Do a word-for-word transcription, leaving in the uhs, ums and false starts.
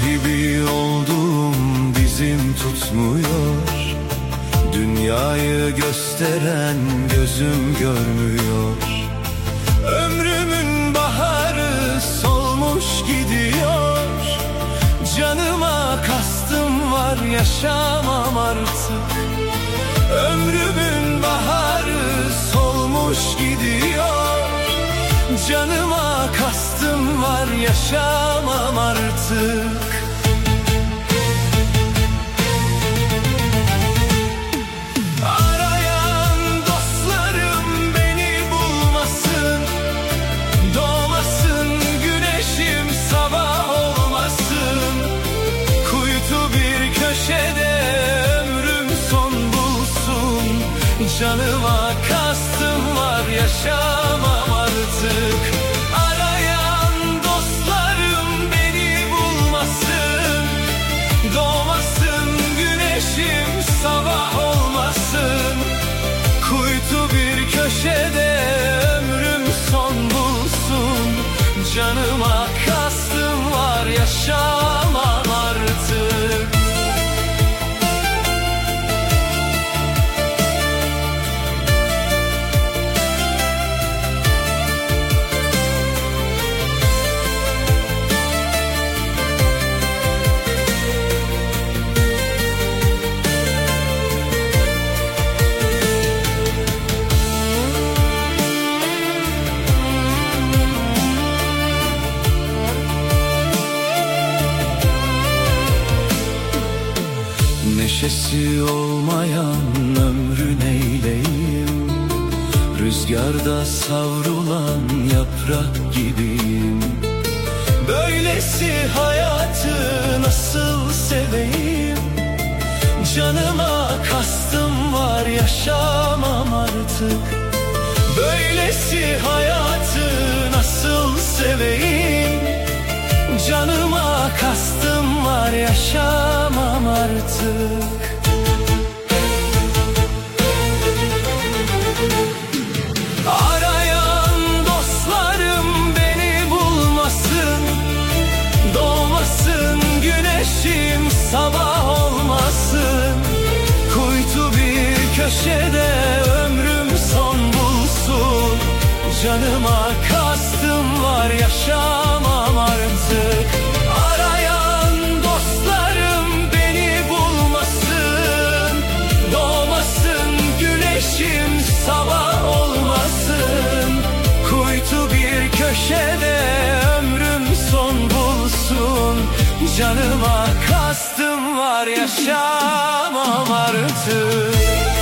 gibi oldum, dizim tutmuyor. Dünyayı gösteren gözüm görmüyor. Ömrümün baharı solmuş gidiyor. Canıma kastım var, yaşamam artık. Ömrümün baharı solmuş gidiyor. Canıma kastım var, yaşamam artık. Arayan dostlarım beni bulmasın, doğmasın güneşim, sabah olmasın. Kuytu bir köşede ömrüm son bulsun. Canıma kastım var, yaşamam artık. Arayan dostlarım beni bulmasın, doğmasın güneşim, sabah olmasın. Kuytu bir köşede ömrüm son bulsun. Canıma kastım var, yaşamam artık. Neşesi olmayan ömrün eyleyim. Rüzgarda savrulan yaprak gibiyim. Böylesi hayatı nasıl seveyim? Canıma kastım var, yaşamam artık. Böylesi hayatı nasıl seveyim? Canıma kastım var, yaşamam artık. Arayan dostlarım beni bulmasın, doğmasın güneşim, sabah olmasın. Kuytu bir köşede ömrüm son bulsun. Canıma kastım var, yaşamam artık. Arayan dostlarım beni bulmasın, doğmasın güneşim, sabah olmasın. Kuytu bir köşede ömrüm son bulsun. Canıma kastım var, yaşamam artık.